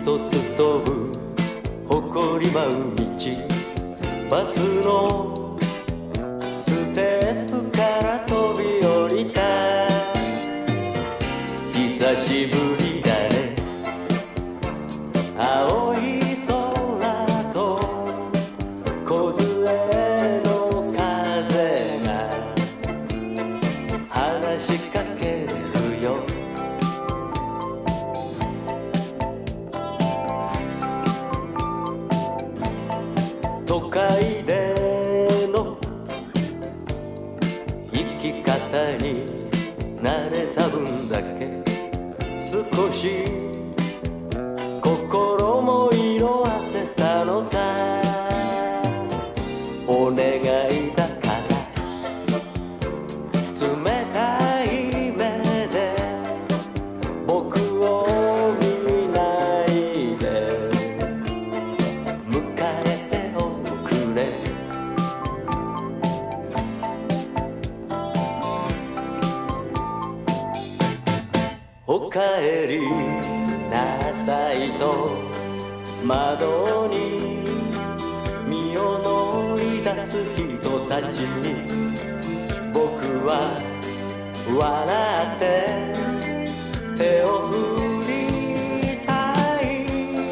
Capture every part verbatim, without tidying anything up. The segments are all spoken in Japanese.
一つ飛ぶ誇り舞う道、バスのステップから飛び降りた。久しぶりだね、青い空と梢の風が話しかけるよ。都会での生き方に慣れた分だけ少し心も色あせたのさ。お願いだから冷たい目で僕を見ないで迎えておくれ。おかえりなさいと窓に身を乗り出す人たちに僕は笑って手を振りたい。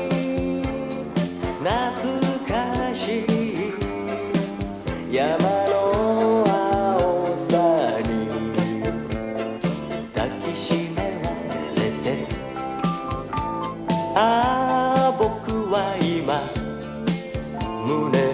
懐かしい山の青さに抱きしめられて、ああ僕は今胸